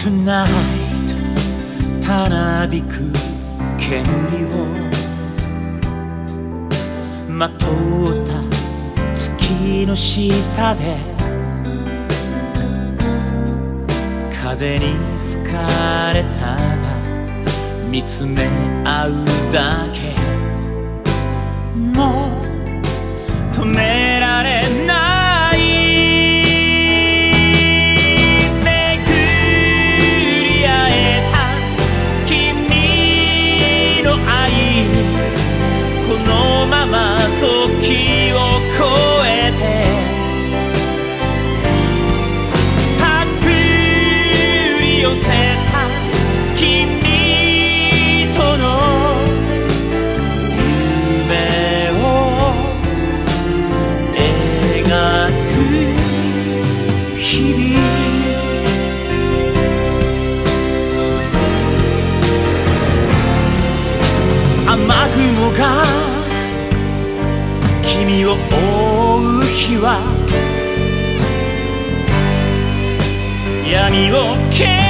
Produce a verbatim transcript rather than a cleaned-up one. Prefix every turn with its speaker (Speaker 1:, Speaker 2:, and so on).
Speaker 1: Tonight たなびく煙をまとった月の下で風に吹かれただ見つめ合うだけもう止められない巡り会えた君の愛にこのまま時を越えて手繰り寄せた君との夢を描く日々雨雲が君を覆う日は闇を消